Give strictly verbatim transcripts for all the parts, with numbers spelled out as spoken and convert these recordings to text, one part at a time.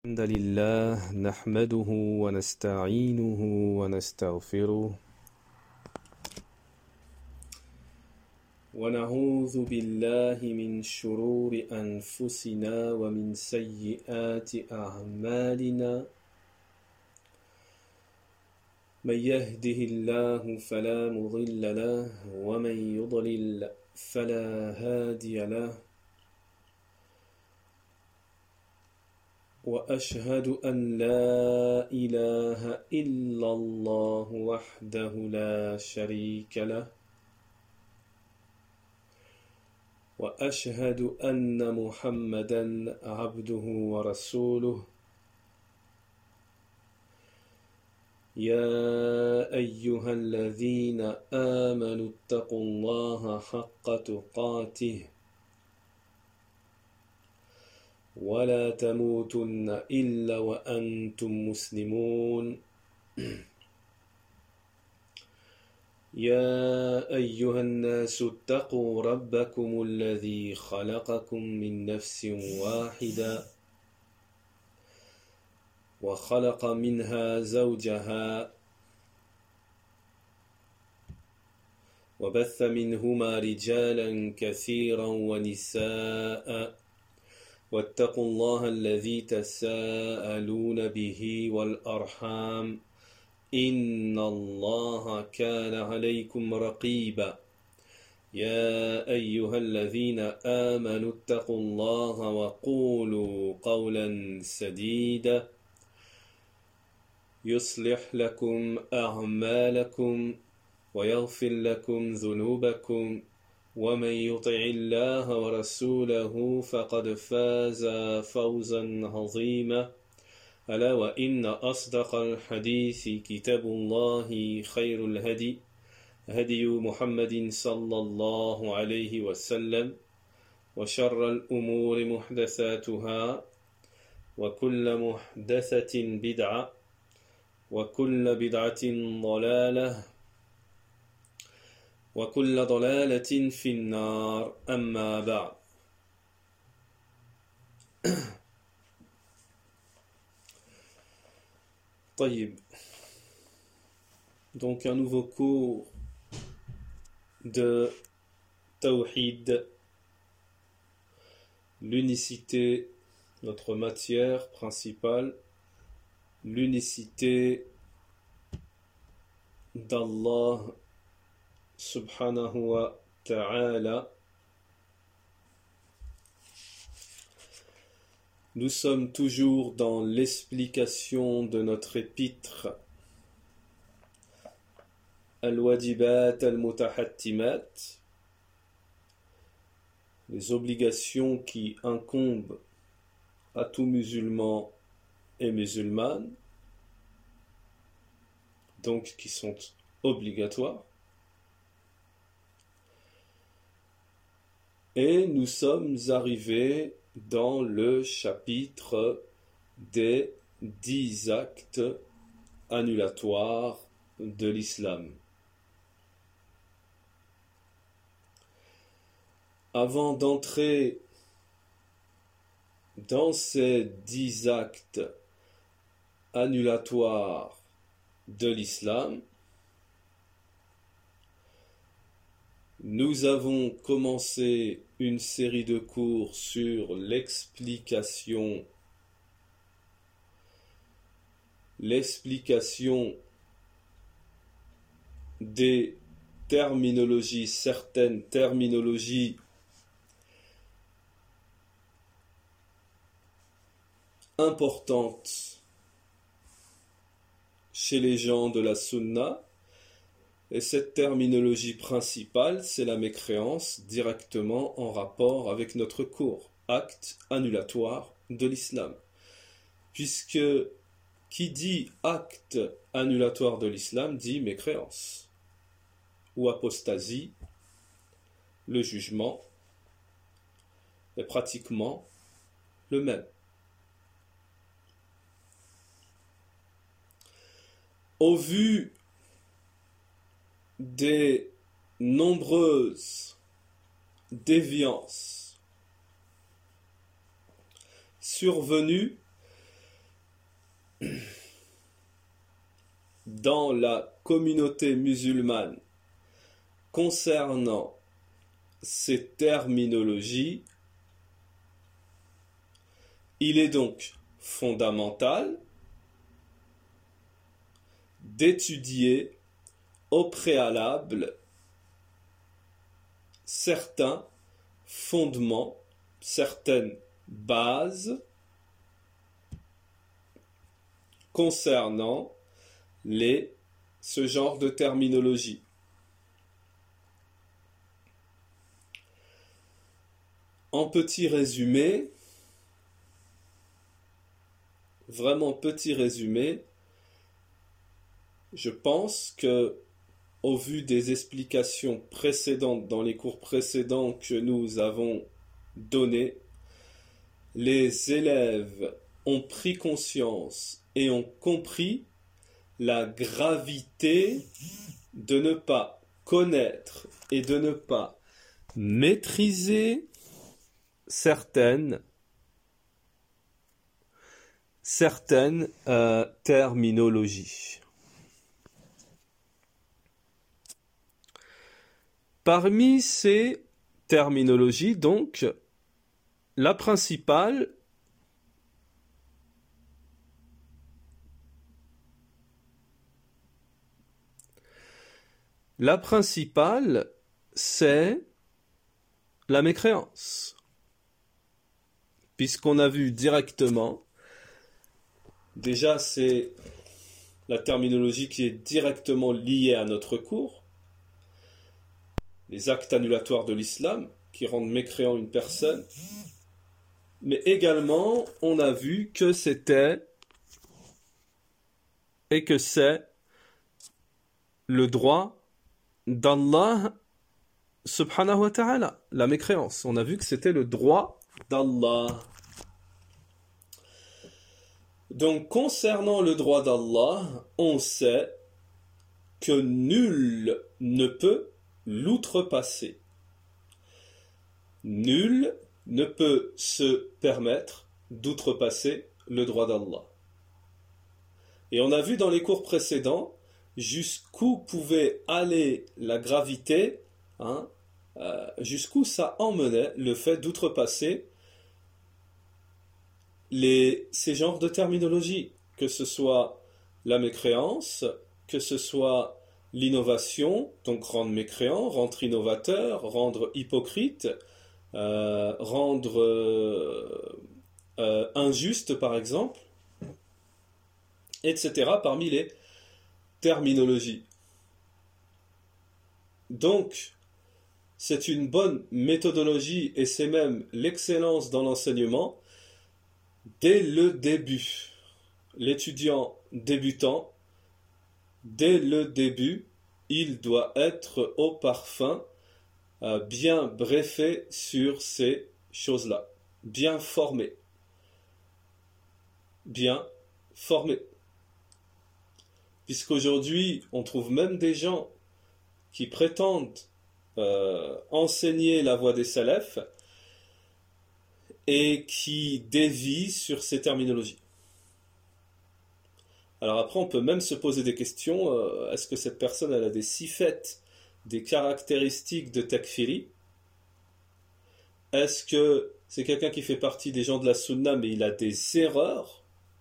الحمد لله نحمده ونستعينه ونستغفره ونعوذ بالله من شرور أنفسنا ومن سيئات أعمالنا من يهده الله فلا مضل له ومن يضلل فلا هادي له وأشهد أن لا إله إلا الله وحده لا شريك له وأشهد أن محمدًا عبده ورسوله يا أيها الذين آمنوا اتقوا الله حق تقاته ولا تموتن إلا وأنتم مسلمون يا أيها الناس اتقوا ربكم الذي خلقكم من نفس واحدة وخلق منها زوجها وبث منهما رجالا كثيرا ونساء واتقوا الله الذي تساءلون به والأرحام إن الله كان عليكم رقيبا يا أيها الذين آمنوا اتقوا الله وقولوا قولا سديدا يصلح لكم أعمالكم ويغفر لكم ذنوبكم ومن يطع الله ورسوله فقد فاز فوزا عظيما ألا وإن أصدق الحديث كتاب الله خير الهدي هدي محمد صلى الله عليه وسلم وشر الأمور محدثاتها وكل محدثة بدعة وكل بدعة ضلالة وكل ضلالة في النار أما بعد. طيب. Donc un nouveau cours de Tawhid, l'unicité, notre matière principale, l'unicité d'Allah subhanahu wa ta'ala. Nous sommes toujours dans l'explication de notre épître Al-Wajibat Al-Mutahattimat, les obligations qui incombent à tout musulman et musulmane, donc qui sont obligatoires. Et nous sommes arrivés dans le chapitre des dix actes annulatoires de l'islam. Avant d'entrer dans ces dix actes annulatoires de l'islam, nous avons commencé une série de cours sur l'explication, l'explication des terminologies, certaines terminologies importantes chez les gens de la Sunna. Et cette terminologie principale, c'est la mécréance directement en rapport avec notre cours, acte annulatoire de l'islam. Puisque qui dit acte annulatoire de l'islam dit mécréance ou apostasie, le jugement est pratiquement le même. Au vu des nombreuses déviances survenues dans la communauté musulmane concernant ces terminologies, il est donc fondamental d'étudier au préalable certains fondements, certaines bases concernant les, ce genre de terminologie. En petit résumé, vraiment petit résumé, je pense que, au vu des explications précédentes dans les cours précédents que nous avons donnés, les élèves ont pris conscience et ont compris la gravité de ne pas connaître et de ne pas maîtriser certaines, certaines euh, terminologies. Parmi ces terminologies, donc, la principale La principale, c'est la mécréance. Puisqu'on a vu directement, déjà c'est la terminologie qui est directement liée à notre cours, les actes annulatoires de l'islam qui rendent mécréant une personne, mais également on a vu que c'était et que c'est le droit d'Allah subhanahu wa ta'ala, la mécréance. On a vu que c'était le droit d'Allah. Donc, concernant le droit d'Allah, on sait que nul ne peut l'outrepasser. Nul ne peut se permettre d'outrepasser le droit d'Allah. Et on a vu dans les cours précédents jusqu'où pouvait aller la gravité, hein, euh, jusqu'où ça emmenait le fait d'outrepasser les, ces genres de terminologie, que ce soit la mécréance, que ce soit l'innovation, donc rendre mécréant, rendre innovateur, rendre hypocrite, euh, rendre euh, euh, injuste par exemple, et cetera parmi les terminologie. Donc, c'est une bonne méthodologie et c'est même l'excellence dans l'enseignement dès le début. L'étudiant débutant, dès le début, il doit être au parfum, euh, bien brefé sur ces choses-là, bien formé. Bien formé. Puisqu'aujourd'hui, on trouve même des gens qui prétendent euh, enseigner la voie des salafs et qui dévient sur ces terminologies. Alors après, on peut même se poser des questions. Euh, est-ce que cette personne elle a des sifettes, des caractéristiques de takfiri? Est-ce que c'est quelqu'un qui fait partie des gens de la sunna, mais il a des erreurs?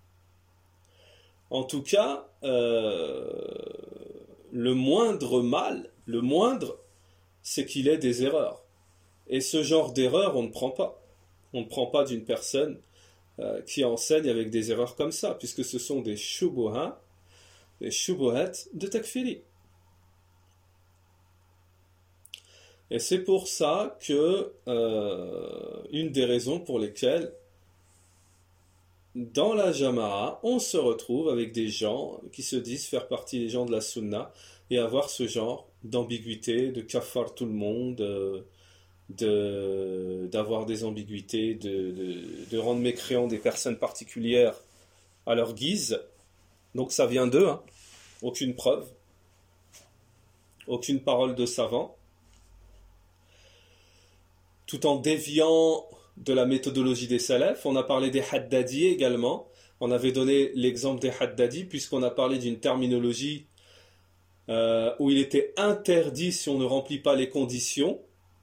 En tout cas, euh, le moindre mal, le moindre, c'est qu'il ait des erreurs. Et ce genre d'erreur, on ne prend pas. On ne prend pas d'une personne euh, qui enseigne avec des erreurs comme ça, puisque ce sont des shubuhat, des shubuhat de takfiri. Et c'est pour ça que euh, une des raisons pour lesquelles dans la Jama'a, on se retrouve avec des gens qui se disent faire partie des gens de la Sunna et avoir ce genre d'ambiguïté, de kafar tout le monde, de, d'avoir des ambiguïtés, de, de, de rendre mécréants des personnes particulières à leur guise. Donc ça vient d'eux, hein. Aucune preuve, aucune parole de savant. Tout en déviant de la méthodologie des salafs. On a parlé des Haddadi également, On avait donné l'exemple des Haddadi, puisqu'on a parlé d'une terminologie euh, où il était interdit si on ne remplit pas les conditions.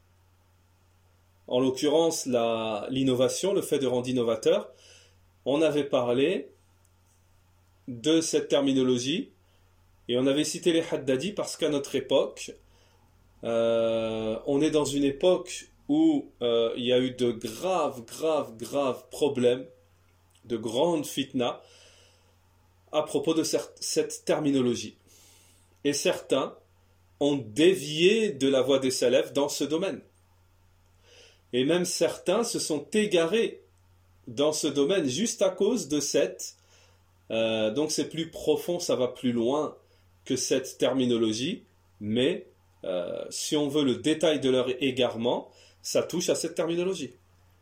En l'occurrence, la, l'innovation, le fait de rendre innovateur. On avait parlé de cette terminologie et on avait cité les Haddadi parce qu'à notre époque, euh, on est dans une époque où euh, il y a eu de graves, graves, graves problèmes, de grandes fitnas à propos de cette terminologie. Et certains ont dévié de la voie des salafs dans ce domaine. Et même certains se sont égarés dans ce domaine juste à cause de cette... Euh, donc c'est plus profond, ça va plus loin que cette terminologie, mais euh, si on veut le détail de leur égarement, ça touche à cette terminologie.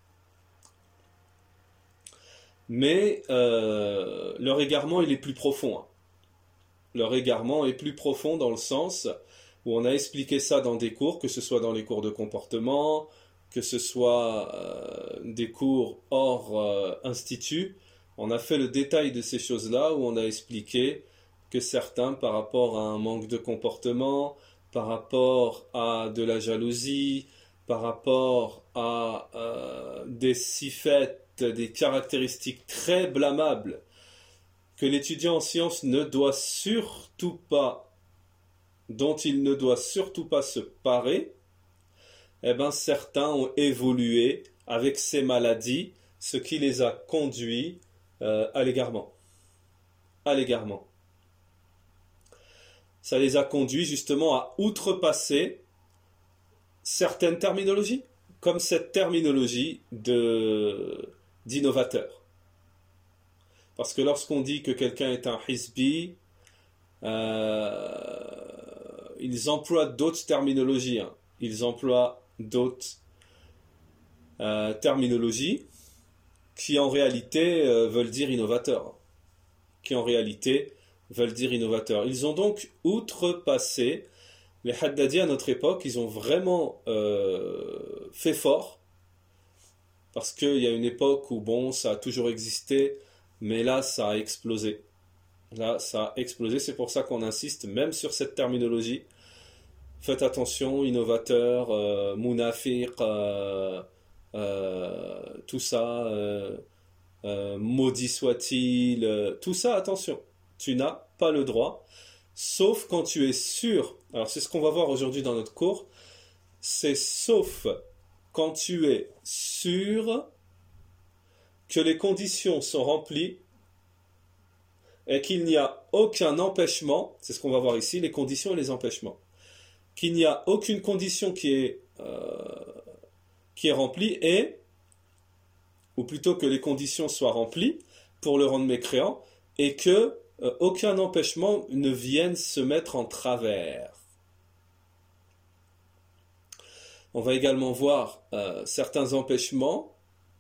Mais euh, leur égarement, il est plus profond. Hein. Leur égarement est plus profond dans le sens où on a expliqué ça dans des cours, que ce soit dans les cours de comportement, que ce soit euh, des cours hors euh, institut. On a fait le détail de ces choses-là où on a expliqué que certains, par rapport à un manque de comportement, par rapport à de la jalousie, par rapport à euh, des sifettes, des caractéristiques très blâmables que l'étudiant en sciences ne doit surtout pas, dont il ne doit surtout pas se parer, eh bien certains ont évolué avec ces maladies, ce qui les a conduits euh, à l'égarement. À l'égarement. Ça les a conduits justement à outrepasser certaines terminologies, comme cette terminologie de, d'innovateur. Parce que lorsqu'on dit que quelqu'un est un hizbi, euh, ils emploient d'autres terminologies. Hein. Ils emploient d'autres euh, terminologies qui en réalité euh, veulent dire innovateur. Qui en réalité veulent dire innovateur. Ils ont donc outrepassé les Haddadi à notre époque, ils ont vraiment euh, fait fort, parce qu'il y a une époque où, bon, ça a toujours existé, mais là, ça a explosé. Là, ça a explosé, c'est pour ça qu'on insiste même sur cette terminologie. Faites attention, innovateur, euh, munafiq, euh, euh, tout ça, euh, euh, maudit soit-il, euh, tout ça, attention, tu n'as pas le droit. Sauf quand tu es sûr, alors c'est ce qu'on va voir aujourd'hui dans notre cours, c'est sauf quand tu es sûr que les conditions sont remplies et qu'il n'y a aucun empêchement, c'est ce qu'on va voir ici, les conditions et les empêchements, qu'il n'y a aucune condition qui est, euh, qui est remplie et, ou plutôt que les conditions soient remplies pour le rendre mécréant et que Euh, aucun empêchement ne vienne se mettre en travers. On va également voir euh, certains empêchements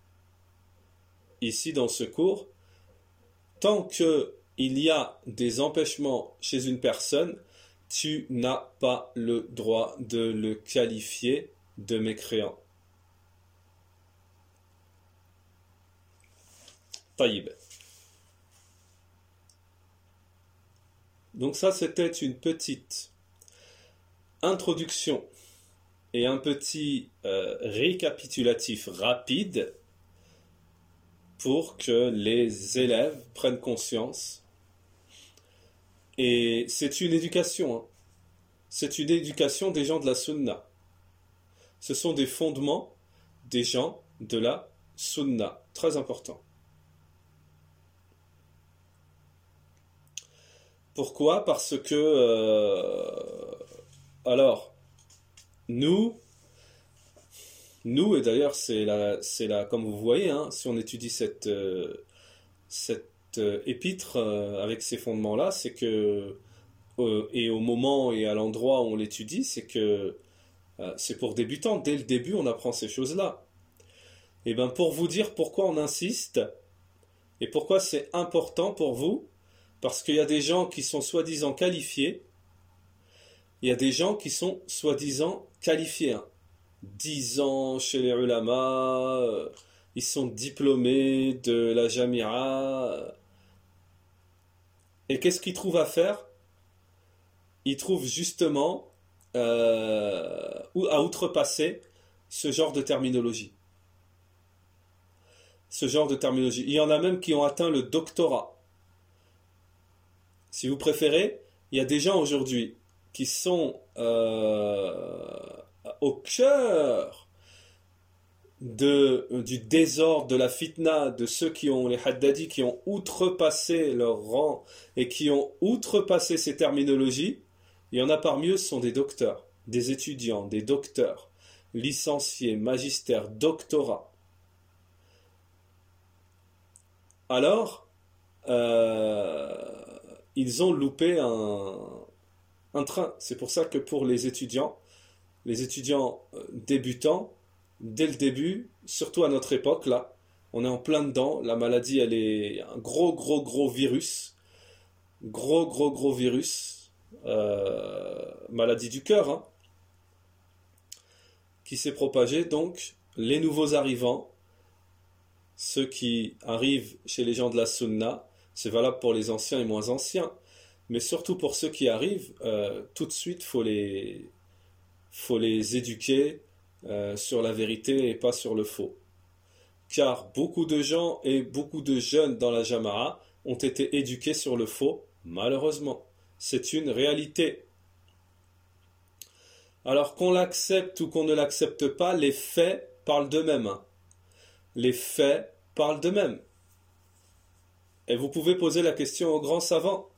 ici dans ce cours. Tant qu'il y a des empêchements chez une personne, tu n'as pas le droit de le qualifier de mécréant. Taïb. Donc ça, c'était une petite introduction et un petit euh, récapitulatif rapide pour que les élèves prennent conscience. Et c'est une éducation. Hein. C'est une éducation des gens de la Sunna. Ce sont des fondements des gens de la Sunna. Très important. Pourquoi ? Parce que, euh, alors, nous, nous, et d'ailleurs, c'est la, c'est la, comme vous voyez, hein, si on étudie cette, euh, cette euh, épître euh, avec ces fondements-là, c'est que, euh, et au moment et à l'endroit où on l'étudie, c'est que euh, c'est pour débutants. Dès le début, on apprend ces choses-là. Et bien, pour vous dire pourquoi on insiste, et pourquoi c'est important pour vous, parce qu'il y a des gens qui sont soi-disant qualifiés, il y a des gens qui sont soi-disant qualifiés. Hein. dix ans chez les ulama, euh, ils sont diplômés de la Jamia, Et qu'est-ce qu'ils trouvent à faire? Ils trouvent justement euh, à outrepasser ce genre de terminologie. Ce genre de terminologie. Il y en a même qui ont atteint le doctorat. Si vous préférez, il y a des gens aujourd'hui qui sont euh, au cœur de, du désordre, de la fitna, de ceux qui ont, les haddadis, qui ont outrepassé leur rang et qui ont outrepassé ces terminologies. Il y en a parmi eux, ce sont des docteurs, des étudiants, des docteurs, licenciés, magistères, doctorats. Alors, euh, ils ont loupé un, un train. C'est pour ça que pour les étudiants, les étudiants débutants, dès le début, surtout à notre époque, là, on est en plein dedans. La maladie, elle est un gros, gros, gros virus. Gros, gros, gros virus. Euh, maladie du cœur, hein, qui s'est propagée. Donc, les nouveaux arrivants, ceux qui arrivent chez les gens de la Sunna, c'est valable pour les anciens et moins anciens, mais surtout pour ceux qui arrivent, euh, tout de suite, il faut les, faut les éduquer euh, sur la vérité et pas sur le faux. Car beaucoup de gens et beaucoup de jeunes dans la Jama'a ont été éduqués sur le faux, malheureusement. C'est une réalité. Alors qu'on l'accepte ou qu'on ne l'accepte pas, les faits parlent d'eux-mêmes. Hein. Les faits parlent d'eux-mêmes. Et vous pouvez poser la question aux grands savants.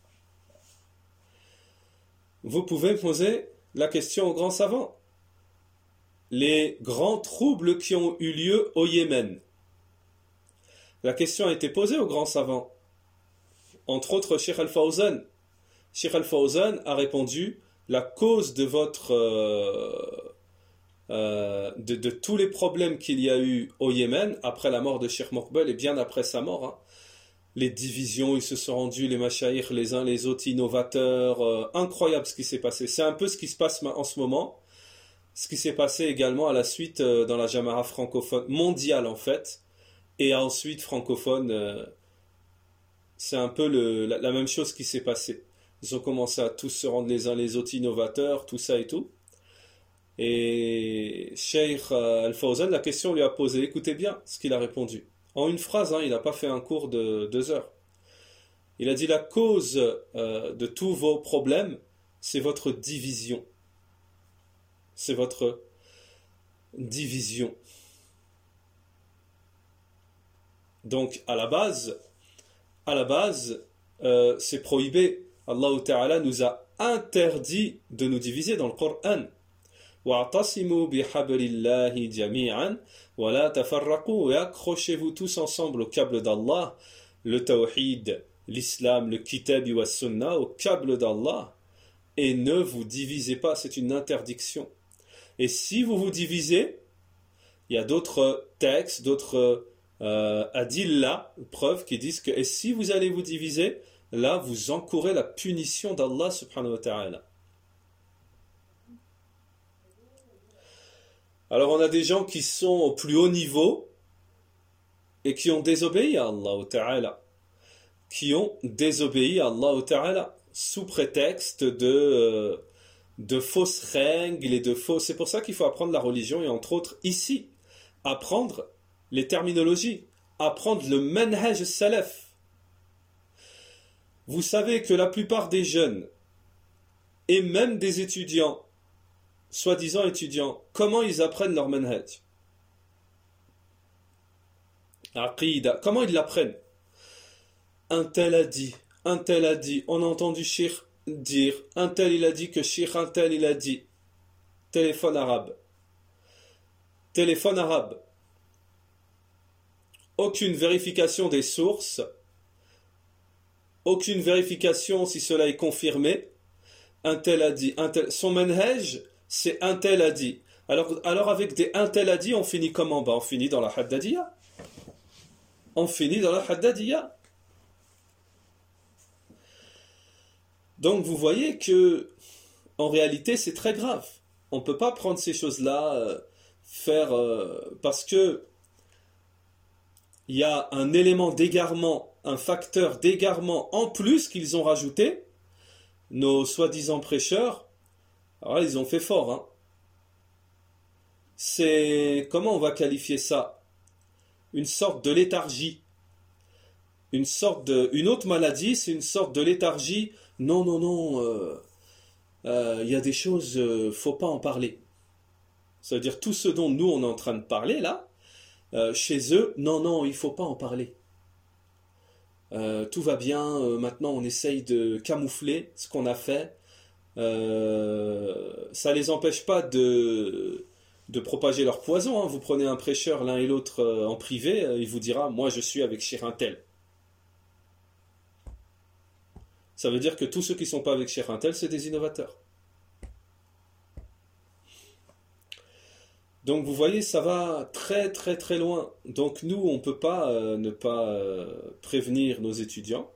Vous pouvez poser la question aux grands savants. Les grands troubles qui ont eu lieu au Yémen. La question a été posée aux grands savants. Entre autres, Cheikh Al-Fawzan. Cheikh Al-Fawzan a répondu, la cause de votre... Euh, euh, de, de tous les problèmes qu'il y a eu au Yémen, après la mort de Cheikh Mokbel et bien après sa mort, hein, les divisions, ils se sont rendus, les machaïrs, les uns les autres, innovateurs, euh, incroyable ce qui s'est passé. C'est un peu ce qui se passe en ce moment, ce qui s'est passé également à la suite euh, dans la Jama'a francophone, mondiale en fait, et ensuite francophone, euh, c'est un peu le, la, la même chose qui s'est passé. Ils ont commencé à tous se rendre les uns les autres innovateurs, tout ça et tout. Et Cheikh Al-Fawzan, la question lui a posé, écoutez bien ce qu'il a répondu. En une phrase, hein, il n'a pas fait un cours de deux heures. Il a dit, la cause euh, de tous vos problèmes, c'est votre division. C'est votre division. Donc, à la base, à la base, euh, c'est prohibé. Allah Ta'ala nous a interdit de nous diviser dans le Coran. وَاعْتَصِمُوا بِحَبْلِ اللَّهِ جَمِيعًا وَلَا تَفَرَّقُوا. Et accrochez-vous tous ensemble au câble d'Allah, le tawhid, l'islam, le kitab wa sunnah, au câble d'Allah, et ne vous divisez pas, c'est une interdiction. Et si vous vous divisez, il y a d'autres textes, d'autres euh, adillah, preuves qui disent que et si vous allez vous diviser, là vous encourez la punition d'Allah subhanahu wa ta'ala. Alors on a des gens qui sont au plus haut niveau et qui ont désobéi à Allah ta'ala, qui ont désobéi à Allah ta'ala sous prétexte de, de fausses règles et de faux. C'est pour ça qu'il faut apprendre la religion et entre autres ici, apprendre les terminologies, apprendre le manhaj salaf. Vous savez que la plupart des jeunes et même des étudiants, soi-disant étudiants, comment ils apprennent leur manhaj? Aqida, comment ils l'apprennent? Un tel a dit, un tel a dit, on a entendu Cheikh dire, un tel il a dit que Cheikh un tel il a dit. Téléphone arabe. Téléphone arabe. Aucune vérification des sources, aucune vérification si cela est confirmé. Un tel a dit, un tel, son manhaj, c'est un tel a dit. Alors, alors avec des un tel a dit, on finit comment? Ben, on finit dans la haddadiyya. On finit dans la haddadiyya. Donc vous voyez que, en réalité, c'est très grave. On ne peut pas prendre ces choses-là, euh, faire, euh, parce que il y a un élément d'égarement un facteur d'égarement en plus qu'ils ont rajouté, nos soi-disant prêcheurs. Alors là, ils ont fait fort, hein. C'est, comment on va qualifier ça? Une sorte de léthargie. Une sorte de, une autre maladie, c'est une sorte de léthargie. Non, non, non, euh, euh, il y a des choses, euh, faut pas en parler. Ça veut dire tout ce dont nous on est en train de parler là, euh, chez eux, non, non, il faut pas en parler. Euh, tout va bien, euh, maintenant on essaye de camoufler ce qu'on a fait. Euh, ça les empêche pas de, de propager leur poison, hein. Vous prenez un prêcheur l'un et l'autre euh, en privé, euh, il vous dira, moi je suis avec Cheikh Intel. Ça veut dire que tous ceux qui ne sont pas avec Cheikh Intel, c'est des innovateurs. Donc vous voyez, ça va très très très loin. Donc nous, on ne peut pas euh, ne pas euh, prévenir nos étudiants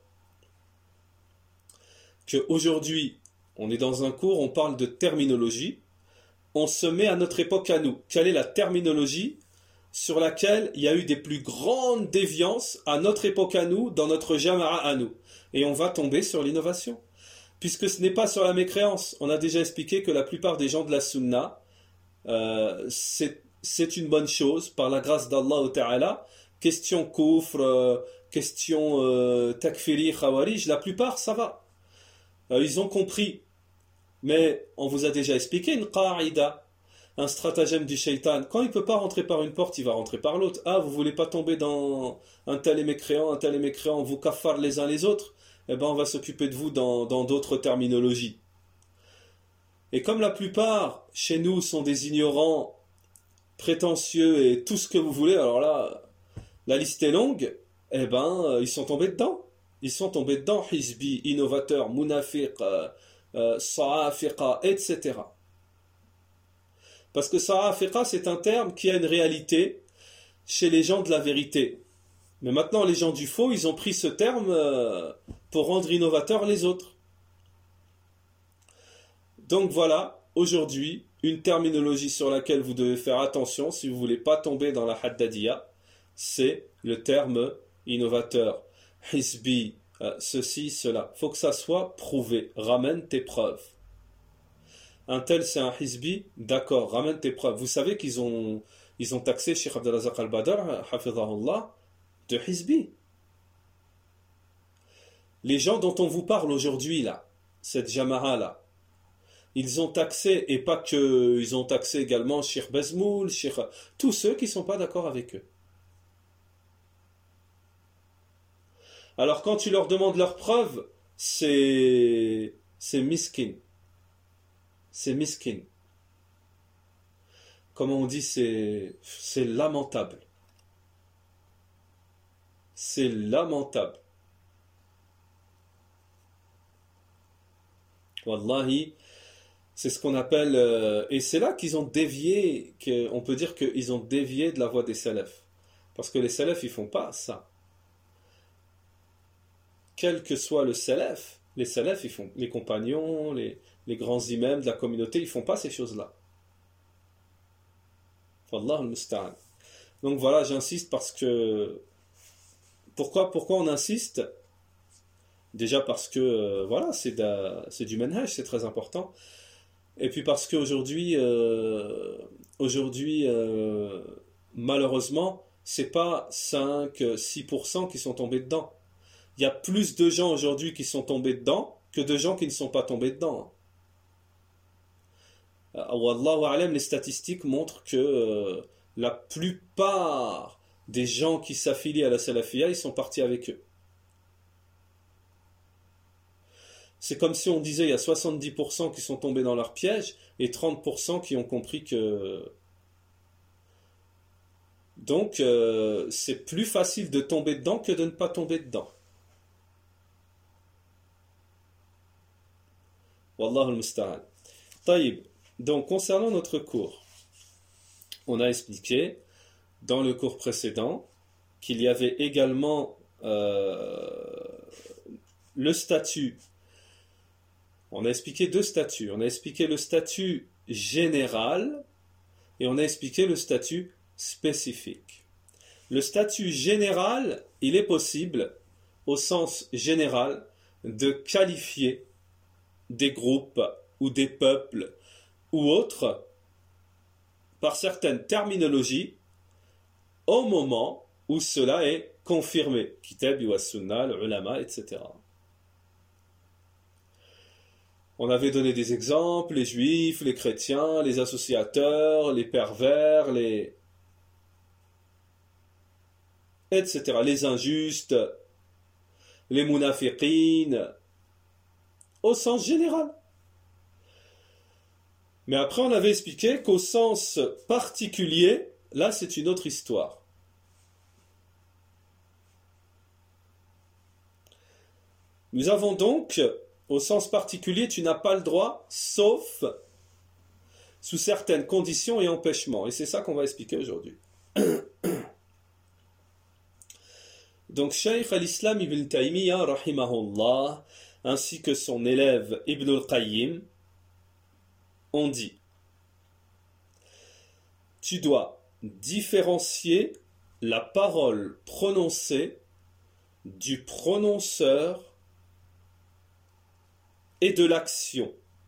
qu'aujourd'hui, on est dans un cours, on parle de terminologie, on se met à notre époque à nous. Quelle est la terminologie sur laquelle il y a eu des plus grandes déviances à notre époque à nous, dans notre jama'a à nous? Et on va tomber sur l'innovation. Puisque ce n'est pas sur la mécréance. On a déjà expliqué que la plupart des gens de la sunna, euh, c'est, c'est une bonne chose, par la grâce d'Allah Ta'ala. Question kufr, euh, question euh, takfiri, khawarij, la plupart ça va. Euh, ils ont compris. Mais on vous a déjà expliqué une qa'ida, un stratagème du shaitan. Quand il ne peut pas rentrer par une porte, il va rentrer par l'autre. Ah, vous voulez pas tomber dans un tel est mécréant, un tel est mécréant, vous kaffarent les uns les autres? Eh ben, on va s'occuper de vous dans, dans d'autres terminologies. Et comme la plupart, chez nous, sont des ignorants, prétentieux et tout ce que vous voulez, alors là, la liste est longue, eh ben, ils sont tombés dedans. Ils sont tombés dedans, hizbi, innovateur, munafiq, euh, euh, sa'afiqa, et cetera. Parce que sa'afiqa, c'est un terme qui a une réalité chez les gens de la vérité. Mais maintenant, les gens du faux, ils ont pris ce terme euh, pour rendre innovateurs les autres. Donc voilà, aujourd'hui, une terminologie sur laquelle vous devez faire attention si vous ne voulez pas tomber dans la haddadiyya, c'est le terme innovateur. Hizbi, euh, ceci, cela. Il faut que ça soit prouvé. Ramène tes preuves. Un tel, c'est un hizbi, d'accord, ramène tes preuves. Vous savez qu'ils ont, ils ont taxé Cheikh Abdelazak al-Badr, hafidhahullah, de hizbi. Les gens dont on vous parle aujourd'hui, là, cette jama'a là, ils ont taxé, et pas que, ils ont taxé également Cheikh Bezmoul, Cheikh, tous ceux qui ne sont pas d'accord avec eux. Alors quand tu leur demandes leurs preuves, c'est, c'est miskin. C'est miskin. Comment on dit, c'est, c'est lamentable. C'est lamentable. Wallahi, c'est ce qu'on appelle... Euh, et c'est là qu'ils ont dévié, que, on peut dire qu'ils ont dévié de la voie des salafs. Parce que les salafs, ils font pas ça. Quel que soit le salaf, les salafs, ils font, les compagnons, les, les grands imams de la communauté, ils font pas ces choses-là. Wallah al-musta'an. Donc voilà, j'insiste parce que... Pourquoi, pourquoi on insiste? Déjà parce que, euh, voilà, c'est, da, c'est du manhaj, c'est très important. Et puis parce qu'aujourd'hui, euh, aujourd'hui, euh, malheureusement, c'est pas cinq à six pour cent qui sont tombés dedans. Il y a plus de gens aujourd'hui qui sont tombés dedans que de gens qui ne sont pas tombés dedans. Wallahu a'lam, les statistiques montrent que euh, la plupart des gens qui s'affilient à la salafiyya, ils sont partis avec eux. C'est comme si on disait il y a soixante-dix pour cent qui sont tombés dans leur piège et trente pour cent qui ont compris que... Donc, euh, c'est plus facile de tomber dedans que de ne pas tomber dedans. Wallahu al-musta'an. Taïb. Donc, concernant notre cours, on a expliqué dans le cours précédent qu'il y avait également euh, le statut. On a expliqué deux statuts. On a expliqué le statut général et on a expliqué le statut spécifique. Le statut général, il est possible au sens général de qualifier des groupes ou des peuples ou autres par certaines terminologies au moment où cela est confirmé. Kitab wa Sunnah, le ulama, et cetera. On avait donné des exemples, les juifs, les chrétiens, les associateurs, les pervers, les... et cetera. Les injustes, les munafiqines, au sens général. Mais après, on avait expliqué qu'au sens particulier, là, c'est une autre histoire. Nous avons donc, au sens particulier, tu n'as pas le droit, sauf sous certaines conditions et empêchements. Et c'est ça qu'on va expliquer aujourd'hui. Donc, Shaykh al-Islam ibn Taymiyyah, rahimahullah, ainsi que son élève Ibn al-Qayyim, ont dit: tu dois différencier la parole prononcée du prononceur et de l'action,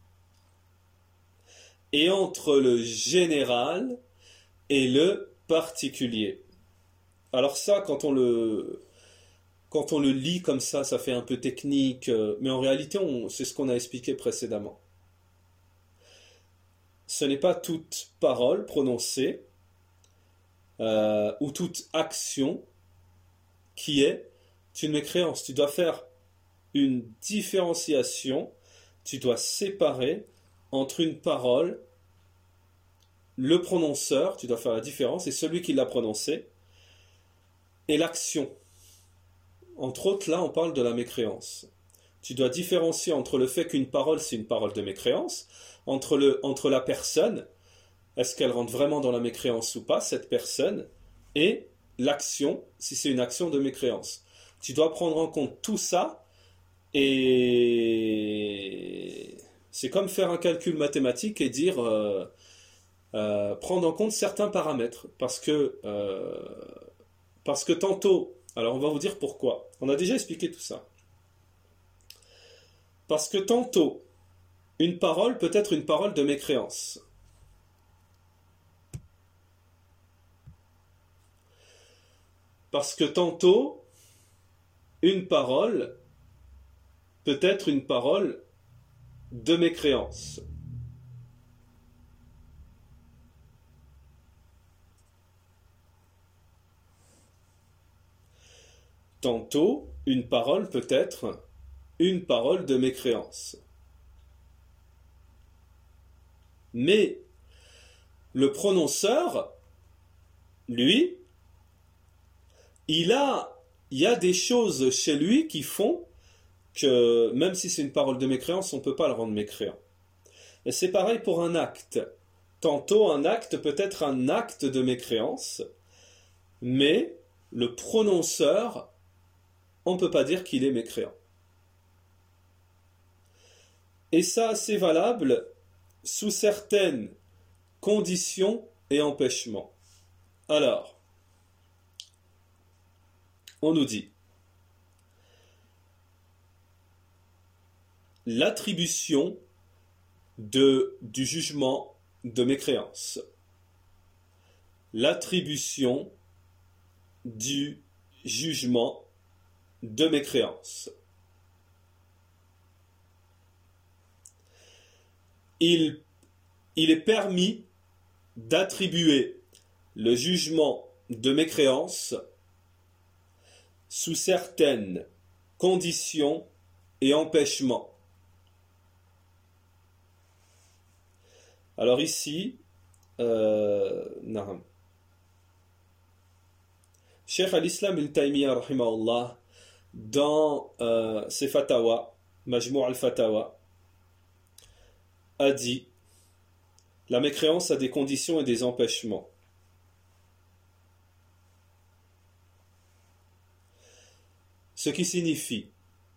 et entre le général et le particulier. Alors ça, quand on le, quand on le lit comme ça, ça fait un peu technique, mais en réalité, on, c'est ce qu'on a expliqué précédemment. Ce n'est pas toute parole prononcée euh, ou toute action qui est une mécréance. Tu dois faire une différenciation, tu dois séparer entre une parole, le prononceur, tu dois faire la différence, et celui qui l'a prononcé, et l'action. Entre autres, là, on parle de la mécréance. Tu dois différencier entre le fait qu'une parole, c'est une parole de mécréance, entre, le, entre la personne, est-ce qu'elle rentre vraiment dans la mécréance ou pas, cette personne, et l'action, si c'est une action de mécréance. Tu dois prendre en compte tout ça, et c'est comme faire un calcul mathématique et dire, euh, euh, prendre en compte certains paramètres, parce que, euh, parce que tantôt, alors on va vous dire pourquoi, on a déjà expliqué tout ça. Parce que tantôt, une parole peut être une parole de mécréance. Parce que tantôt, une parole peut être une parole de mécréance. Tantôt, une parole peut être une parole de mécréance. Mais le prononceur, lui, il a, il y a des choses chez lui qui font que, même si c'est une parole de mécréance, on ne peut pas le rendre mécréant. Et c'est pareil pour un acte. Tantôt, un acte peut être un acte de mécréance, mais le prononceur, on ne peut pas dire qu'il est mécréant. Et ça, c'est valable sous certaines conditions et empêchements. Alors, on nous dit l'attribution de, du jugement de mécréance. L'attribution du jugement de mécréance. Il, il est permis d'attribuer le jugement de mécréance sous certaines conditions et empêchements. Alors ici, euh, non. Cheikh al-Islam ibn Taymiyyah, rahimahullah, dans euh, ses fatawa, Majmou' al-Fatawa, a dit: la mécréance a des conditions et des empêchements. Ce qui signifie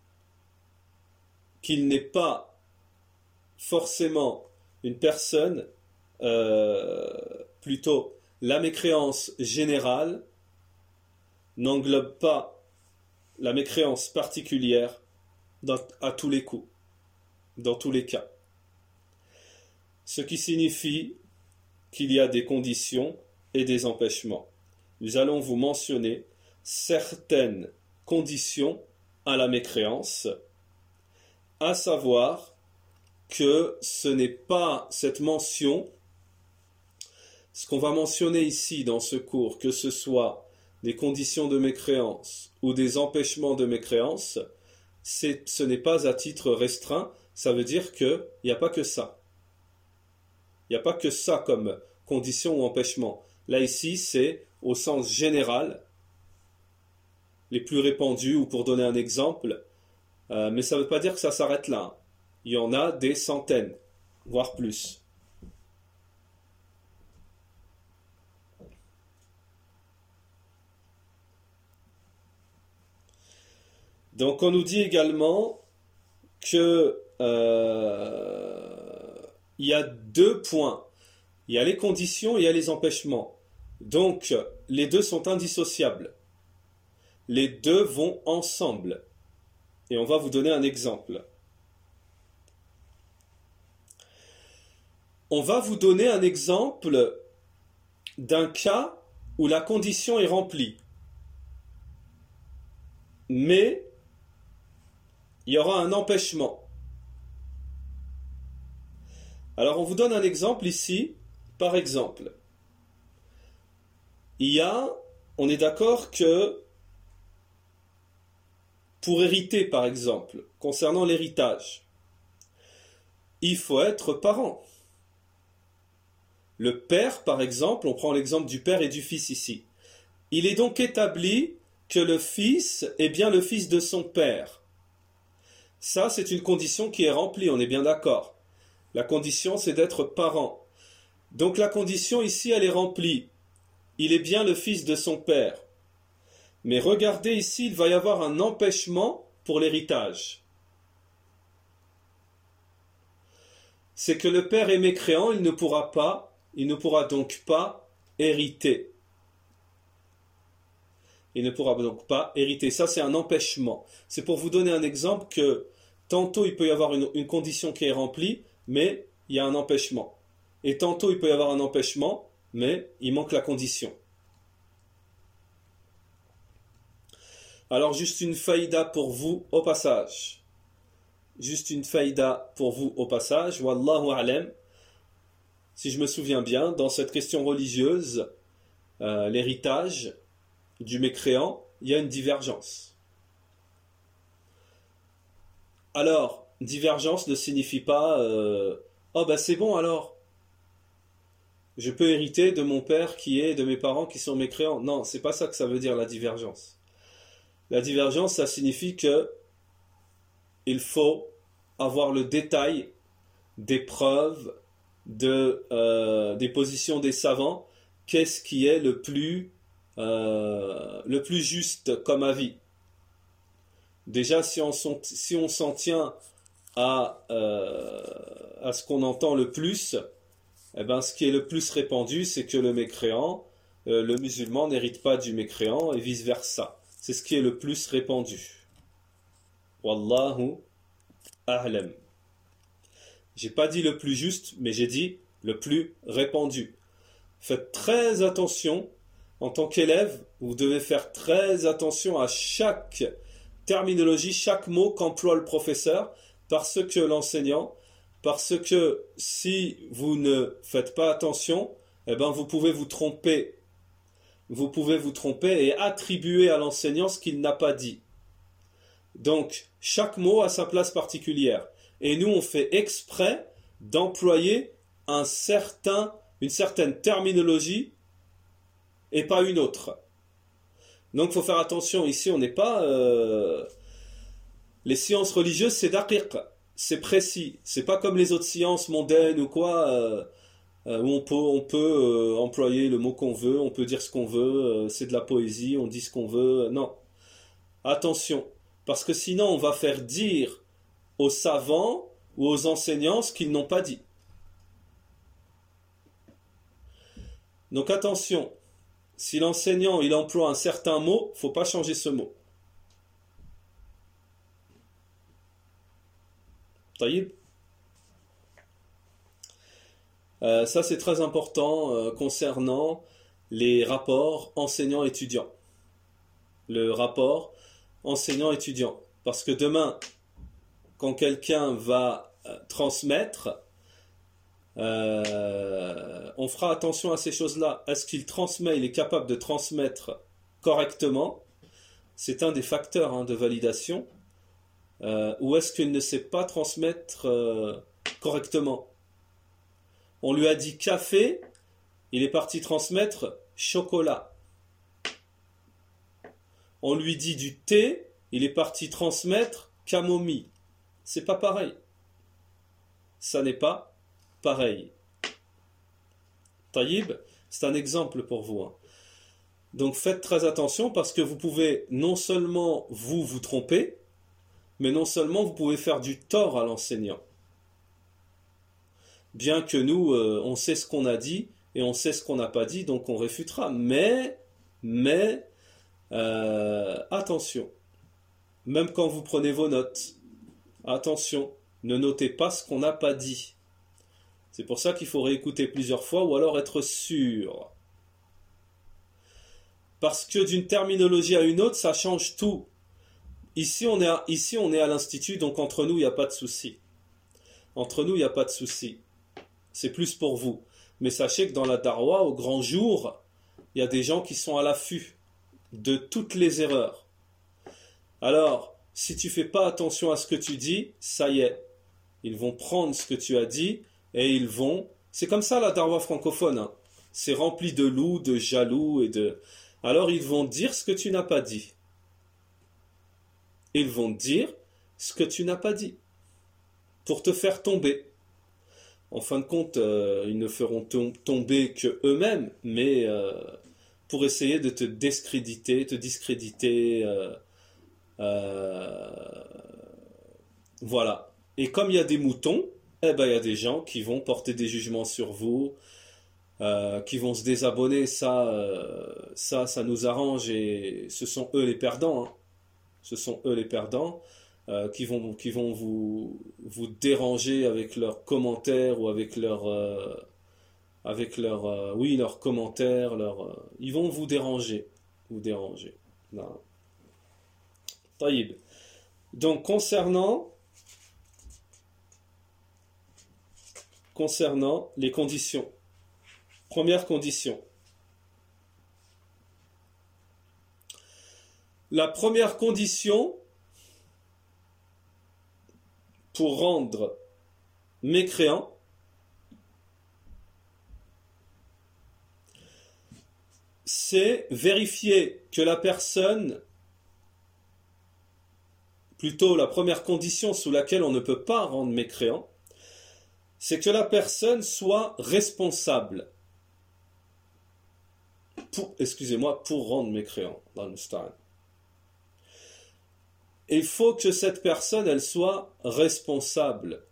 qu'il n'est pas forcément une personne, euh, plutôt la mécréance générale n'englobe pas la mécréance particulière dans, à tous les coups, dans tous les cas. Ce qui signifie qu'il y a des conditions et des empêchements. Nous allons vous mentionner certaines conditions à la mécréance, à savoir que ce n'est pas cette mention, ce qu'on va mentionner ici dans ce cours, que ce soit des conditions de mécréance ou des empêchements de mécréance, c'est, ce n'est pas à titre restreint, ça veut dire qu'il n'y a pas que ça. Il n'y a pas que ça comme condition ou empêchement. Là ici, c'est au sens général, les plus répandus, ou pour donner un exemple, euh, mais ça ne veut pas dire que ça s'arrête là. Hein. Il y en a des centaines, voire plus. Donc on nous dit également que euh, il y a deux points. Il y a les conditions et il y a les empêchements. Donc les deux sont indissociables. Les deux vont ensemble. Et on va vous donner un exemple. On va vous donner un exemple d'un cas où la condition est remplie. Mais il y aura un empêchement. Alors on vous donne un exemple ici. Par exemple, il y a, on est d'accord que pour hériter, par exemple, concernant l'héritage, il faut être parent. Le père, par exemple, on prend l'exemple du père et du fils ici. Il est donc établi que le fils est bien le fils de son père. Ça, c'est une condition qui est remplie, on est bien d'accord. La condition, c'est d'être parent. Donc la condition ici, elle est remplie. Il est bien le fils de son père. Mais regardez ici, il va y avoir un empêchement pour l'héritage. C'est que le père est mécréant, il ne pourra pas, il ne pourra donc pas hériter. Il ne pourra donc pas hériter. Ça, c'est un empêchement. C'est pour vous donner un exemple que tantôt il peut y avoir une, une condition qui est remplie, mais il y a un empêchement. Et tantôt il peut y avoir un empêchement, mais il manque la condition. Alors juste une faïda pour vous au passage. Juste une faïda pour vous au passage. Wallahu a'lam. Si je me souviens bien, dans cette question religieuse, euh, l'héritage du mécréant, il y a une divergence. Alors, divergence ne signifie pas euh, oh ben c'est bon alors. Je peux hériter de mon père qui est de mes parents qui sont mécréants. Non, c'est pas ça que ça veut dire la divergence. La divergence, ça signifie que il faut avoir le détail des preuves, de, euh, des positions des savants. Qu'est-ce qui est le plus, euh, le plus juste comme avis? Déjà, si on, sont, si on s'en tient à, euh, à ce qu'on entend le plus, eh ben, ce qui est le plus répandu, c'est que le mécréant, euh, le musulman n'hérite pas du mécréant et vice-versa. C'est ce qui est le plus répandu. Wallahu a'lam. J'ai pas dit le plus juste, mais j'ai dit le plus répandu. Faites très attention, en tant qu'élève, vous devez faire très attention à chaque terminologie, chaque mot qu'emploie le professeur, parce que l'enseignant, parce que si vous ne faites pas attention, eh ben vous pouvez vous tromper. Vous pouvez vous tromper et attribuer à l'enseignant ce qu'il n'a pas dit. Donc, chaque mot a sa place particulière. Et nous, on fait exprès d'employer un certain, une certaine terminologie et pas une autre. Donc, il faut faire attention. Ici, on n'est pas... Euh... Les sciences religieuses, c'est daqiq. C'est précis. C'est pas comme les autres sciences mondaines ou quoi, euh, euh, où on peut, on peut euh, employer le mot qu'on veut, on peut dire ce qu'on veut, euh, c'est de la poésie, on dit ce qu'on veut. Euh, non. Attention. Parce que sinon, on va faire dire aux savants ou aux enseignants ce qu'ils n'ont pas dit. Donc attention. Si l'enseignant, il emploie un certain mot, il ne faut pas changer ce mot. Taïb. Euh, ça c'est très important euh, concernant les rapports enseignants-étudiants. Le rapport enseignant-étudiant. Parce que demain, quand quelqu'un va euh, transmettre, euh, on fera attention à ces choses-là. Est-ce qu'il transmet, il est capable de transmettre correctement? C'est un des facteurs hein, de validation. Euh, ou est-ce qu'il ne sait pas transmettre euh, correctement? On lui a dit café, il est parti transmettre chocolat. On lui dit du thé, il est parti transmettre camomille. C'est pas pareil. Ça n'est pas pareil. Taïb, c'est un exemple pour vous. Hein. Donc faites très attention parce que vous pouvez non seulement vous vous tromper, mais non seulement vous pouvez faire du tort à l'enseignant. Bien que nous, euh, on sait ce qu'on a dit et on sait ce qu'on n'a pas dit, donc on réfutera. Mais, mais, euh, attention. Même quand vous prenez vos notes, attention, ne notez pas ce qu'on n'a pas dit. C'est pour ça qu'il faut réécouter plusieurs fois ou alors être sûr. Parce que d'une terminologie à une autre, ça change tout. Ici, on est à, ici, on est à l'institut, donc entre nous, il n'y a pas de souci. Entre nous, il n'y a pas de souci. C'est plus pour vous. Mais sachez que dans la darwa, au grand jour, il y a des gens qui sont à l'affût de toutes les erreurs. Alors, si tu fais pas attention à ce que tu dis, ça y est. Ils vont prendre ce que tu as dit et ils vont... C'est comme ça la darwa francophone. Hein. C'est rempli de loups, de jaloux et de... Alors ils vont dire ce que tu n'as pas dit. Ils vont dire ce que tu n'as pas dit. Pour te faire tomber. En fin de compte, euh, ils ne feront tom- tomber que eux-mêmes, mais euh, pour essayer de te discréditer, te discréditer. Euh, euh, voilà. Et comme il y a des moutons, eh ben il y a des gens qui vont porter des jugements sur vous, euh, qui vont se désabonner. Ça, euh, ça, ça nous arrange et ce sont eux les perdants. Hein. Ce sont eux les perdants. Euh, qui vont, qui vont vous, vous déranger avec leurs commentaires ou avec leurs, euh, avec leurs, euh, oui, leurs commentaires, leurs, euh, ils vont vous déranger, vous déranger. Non. Taïb. Donc concernant, concernant les conditions. Première condition. La première condition pour rendre mécréant, c'est vérifier que la personne, plutôt la première condition sous laquelle on ne peut pas rendre mécréant, c'est que la personne soit responsable. Pour, excusez-moi, pour rendre mécréant dans le Mustaan. Il faut que cette personne, elle soit responsable.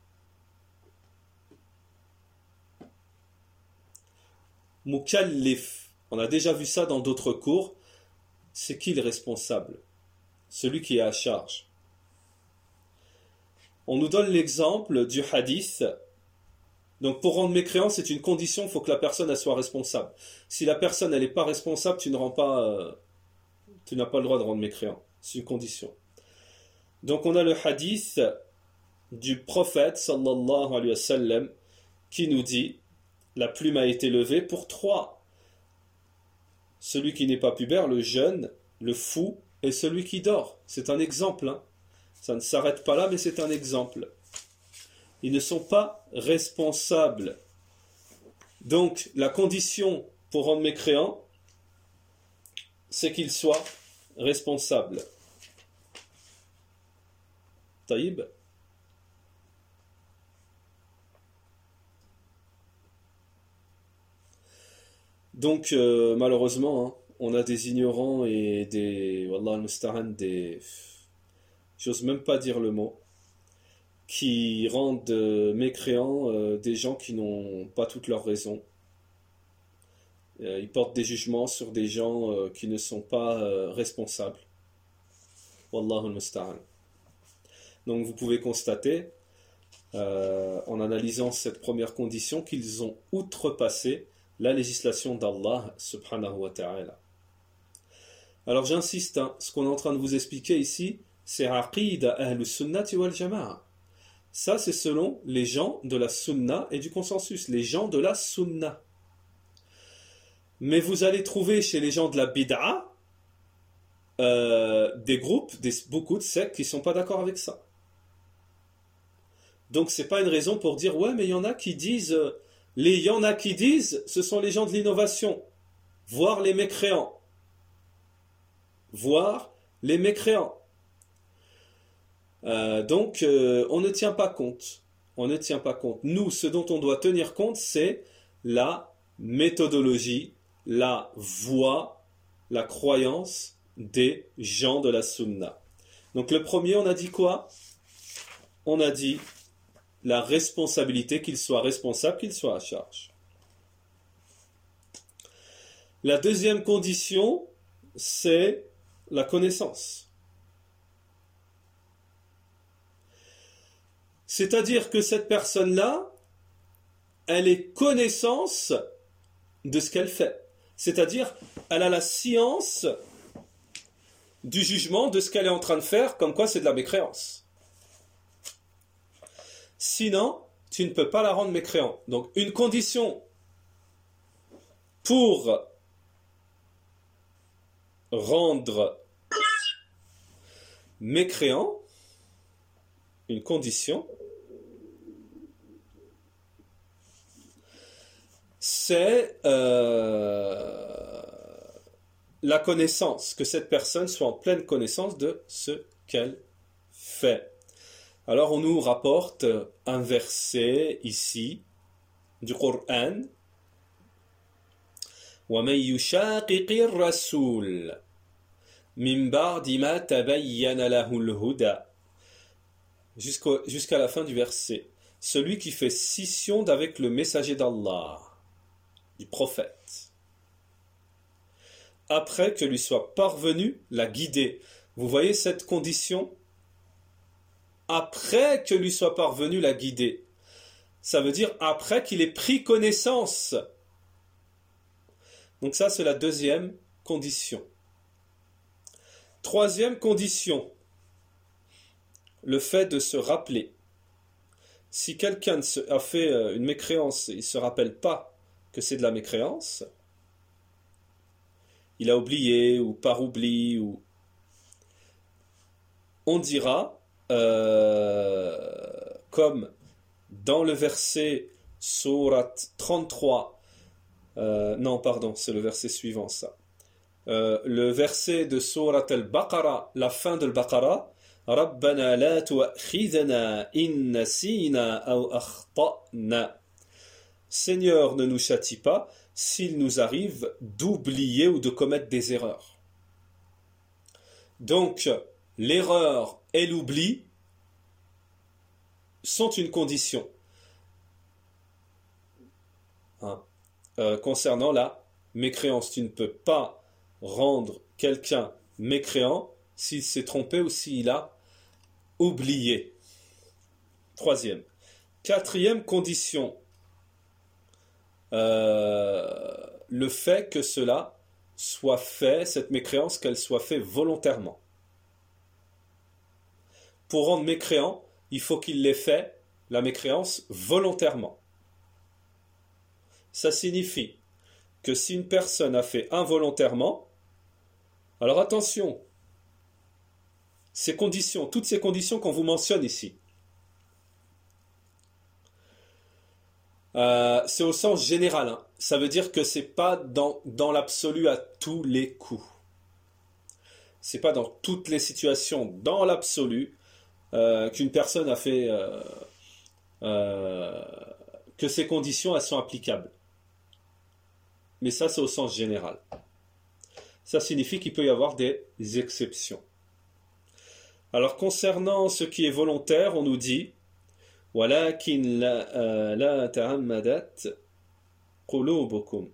Mukallif. On a déjà vu ça dans d'autres cours. C'est qui le responsable? Celui qui est à charge. On nous donne l'exemple du hadith. Donc pour rendre mécréant, c'est une condition, il faut que la personne elle soit responsable. Si la personne elle n'est pas responsable, tu ne rends pas, euh, tu n'as pas le droit de rendre mécréant. C'est une condition. Donc on a le hadith du prophète sallallahu alayhi wa sallam qui nous dit la plume a été levée pour trois. Celui qui n'est pas pubère, le jeune, le fou et celui qui dort. C'est un exemple. Hein. Ça ne s'arrête pas là, mais c'est un exemple. Ils ne sont pas responsables. Donc la condition pour rendre mécréant, c'est qu'ils soient responsables. Taïb. Donc euh, malheureusement, hein, on a des ignorants et des wallah al-musta'an, des j'ose même pas dire le mot, qui rendent euh, mécréants euh, des gens qui n'ont pas toutes leurs raisons. Euh, ils portent des jugements sur des gens euh, qui ne sont pas euh, responsables. Wallahu al-musta'an. Donc vous pouvez constater euh, en analysant cette première condition, qu'ils ont outrepassé la législation d'Allah subhanahu wa ta'ala. Alors j'insiste, hein, ce qu'on est en train de vous expliquer ici, c'est Aqida Ahlus Sunnati wal Jama'a. Ça, c'est selon les gens de la Sunna et du consensus, les gens de la Sunna. Mais vous allez trouver chez les gens de la Bid'a euh, des groupes, des, beaucoup de sectes qui ne sont pas d'accord avec ça. Donc c'est pas une raison pour dire ouais, mais il y en a qui disent, euh, les il y en a qui disent, ce sont les gens de l'innovation, voire les mécréants, voire les mécréants. Euh, donc euh, on ne tient pas compte, on ne tient pas compte. Nous, ce dont on doit tenir compte, c'est la méthodologie, la voie, la croyance des gens de la Sunna. Donc le premier, on a dit quoi? On a dit la responsabilité, qu'il soit responsable, qu'il soit à charge. La deuxième condition, c'est la connaissance. C'est-à-dire que cette personne-là, elle ait connaissance de ce qu'elle fait. C'est-à-dire, elle a la science du jugement de ce qu'elle est en train de faire, comme quoi c'est de la mécréance. Sinon, tu ne peux pas la rendre mécréante. Donc, une condition pour rendre mécréant, une condition, c'est euh, la connaissance, que cette personne soit en pleine connaissance de ce qu'elle fait. Alors on nous rapporte un verset ici du Coran. وَمَنْ يُشَاقِقِ الرَّسُولَ مِنْ بَعْدِ مَا تَبَيَّنَ لَهُ الْهُدَى jusqu'à la fin du verset. Celui qui fait scission d'avec le messager d'Allah, du prophète, après que lui soit parvenue la guidée. Vous voyez cette condition? Après que lui soit parvenue la guidée. Ça veut dire après qu'il ait pris connaissance. Donc ça, c'est la deuxième condition. Troisième condition, le fait de se rappeler. Si quelqu'un a fait une mécréance et il ne se rappelle pas que c'est de la mécréance, il a oublié ou par oubli, ou on dira, euh, comme dans le verset sourate trente-trois, euh, non pardon, c'est le verset suivant ça, euh, le verset de sourate al-Baqarah, la fin de al-Baqarah, رَبَّنَا لَا تُؤَخِذْنَا إِن نَّسِينَا أَوْ أَخْطَأْنَا. Seigneur, ne nous châtie pas s'il nous arrive d'oublier ou de commettre des erreurs. Donc, l'erreur et l'oubli sont une condition hein, euh, concernant la mécréance. Tu ne peux pas rendre quelqu'un mécréant s'il s'est trompé ou s'il a oublié. Troisième. Quatrième condition, euh, le fait que cela soit fait, cette mécréance, qu'elle soit faite volontairement. Pour rendre mécréant, il faut qu'il l'ait fait, la mécréance, volontairement. Ça signifie que si une personne a fait involontairement, alors attention, ces conditions, toutes ces conditions qu'on vous mentionne ici, euh, c'est au sens général. Hein. Ça veut dire que c'est pas dans, dans l'absolu à tous les coups. C'est pas dans toutes les situations, dans l'absolu, euh, qu'une personne a fait euh, euh, que ces conditions elles sont applicables. Mais ça, c'est au sens général. Ça signifie qu'il peut y avoir des exceptions. Alors concernant ce qui est volontaire, on nous dit وَلَكِنْ لَا تَعَمَّدَتْ قُلُوبُكُمْ.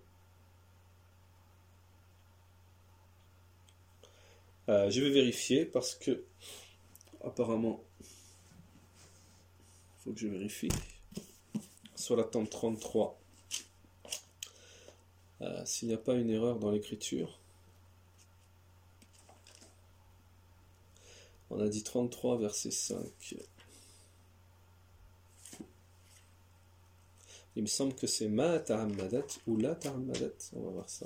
Je vais vérifier parce que apparemment il faut que je vérifie. Sur la tome trente-trois. Euh, s'il n'y a pas une erreur dans l'écriture. On a dit trente-trois, verset cinq. Il me semble que c'est ma ta'ammadat ou la ta'ammadat. On va voir ça.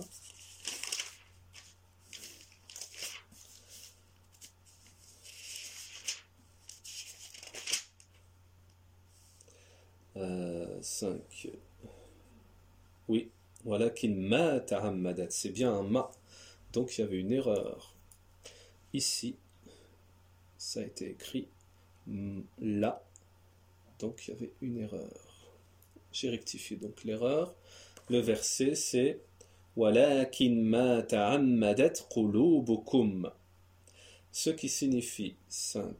Euh, cinq. Oui. Voilà qu'il ma ta'ammadat. C'est bien un ma. Donc il y avait une erreur. Ici, ça a été écrit là. Donc il y avait une erreur. J'ai rectifié donc l'erreur. Le verset c'est Walakin ma ta'ammadat qulubukum. Ce qui signifie cinq.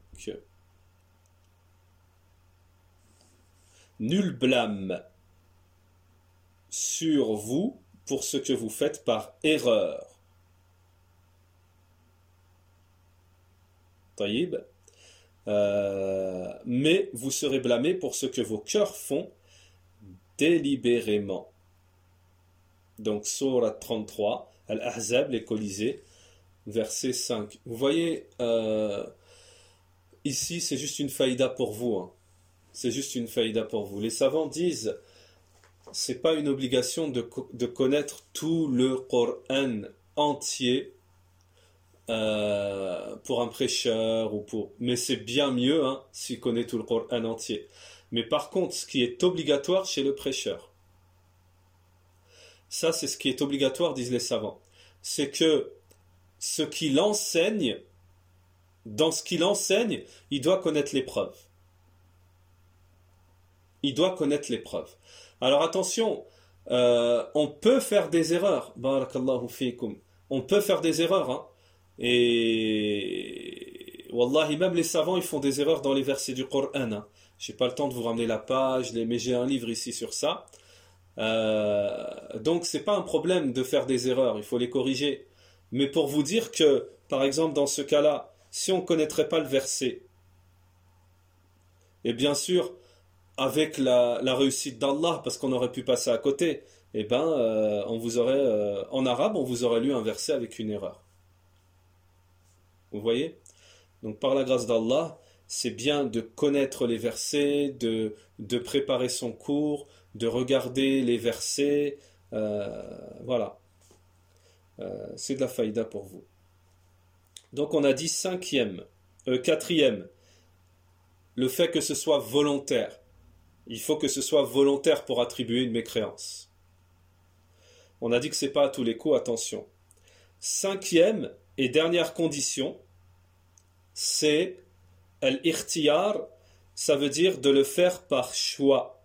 Nul blâme sur vous pour ce que vous faites par erreur. Taïb. Euh, mais vous serez blâmés pour ce que vos cœurs font délibérément. Donc, Sourate trente-trois, Al-Ahzab, les Colisées, verset cinq. Vous voyez, euh, ici, c'est juste une faïda pour vous. Hein. C'est juste une faïda pour vous. Les savants disent, c'est pas une obligation de, de connaître tout le Coran entier euh, pour un prêcheur ou pour. Mais c'est bien mieux hein, s'il connaît tout le Coran entier. Mais par contre, ce qui est obligatoire chez le prêcheur, ça c'est ce qui est obligatoire, disent les savants, c'est que ce qu'il enseigne, dans ce qu'il enseigne, il doit connaître les preuves. Il doit connaître les preuves. Alors attention, euh, on peut faire des erreurs. Barakallahu fikum. On peut faire des erreurs. Hein. Et wallahi, même les savants, ils font des erreurs dans les versets du Coran. Hein. Je n'ai pas le temps de vous ramener la page, mais j'ai un livre ici sur ça. Euh, donc c'est pas un problème de faire des erreurs, il faut les corriger. Mais pour vous dire que, par exemple, dans ce cas-là, si on ne connaîtrait pas le verset, et bien sûr, avec la, la réussite d'Allah, parce qu'on aurait pu passer à côté, eh ben, euh, on vous aurait, euh, en arabe, on vous aurait lu un verset avec une erreur. Vous voyez ? Donc par la grâce d'Allah, c'est bien de connaître les versets, de, de préparer son cours, de regarder les versets. Euh, voilà. Euh, c'est de la faïda pour vous. Donc on a dit cinquième, euh, quatrième, le fait que ce soit volontaire. Il faut que ce soit volontaire pour attribuer une mécréance. On a dit que ce n'est pas à tous les coups, attention. Cinquième et dernière condition, c'est al-ikhtiyar, ça veut dire de le faire par choix.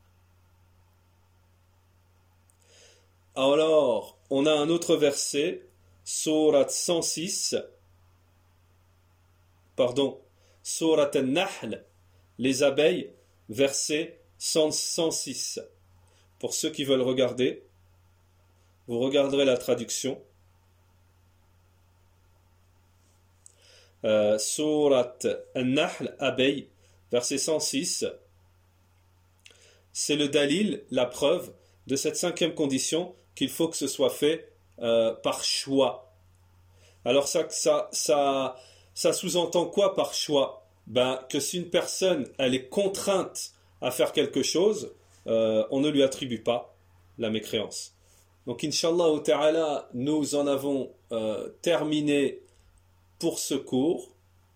Alors, on a un autre verset, Sourate cent six, pardon, Sourate An-Nahl, les abeilles, verset cent six. Pour ceux qui veulent regarder, vous regarderez la traduction. Euh, Sourate An-Nahl, abeilles, verset cent six. C'est le dalil, la preuve de cette cinquième condition qu'il faut que ce soit fait euh, par choix. Alors ça, ça, ça, ça sous-entend quoi par choix ? Ben, que si une personne elle est contrainte à faire quelque chose, euh, on ne lui attribue pas la mécréance. Donc Inch'Allah ta'ala, nous en avons euh, terminé pour ce cours.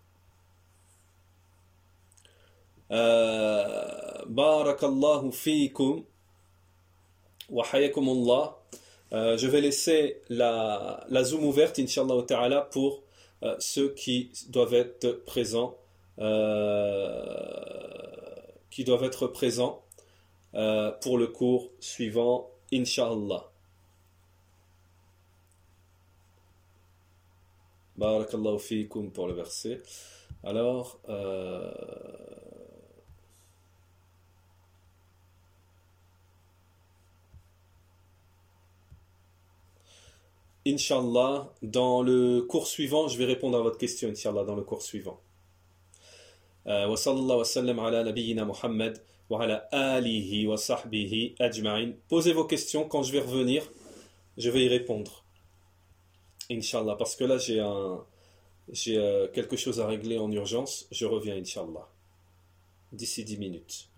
Euh, Barakallahu fiikum wa hayakumullah. Euh, je vais laisser la, la Zoom ouverte, Inch'Allah ta'ala, pour euh, ceux qui doivent être présents, euh, qui doivent être présents euh, pour le cours suivant, Inch'Allah. Barakallahu fiikum pour le verset. Alors, euh, Inch'Allah, dans le cours suivant, je vais répondre à votre question, Inch'Allah, dans le cours suivant. Euh, wa sallallahu wa sallam ala nabiyyina Muhammad wa ala alihi wa sahbihi ajma'in. Posez vos questions quand je vais revenir, je vais y répondre. Inch'Allah, parce que là j'ai un, j'ai euh, quelque chose à régler en urgence, je reviens Inch'Allah. D'ici dix minutes.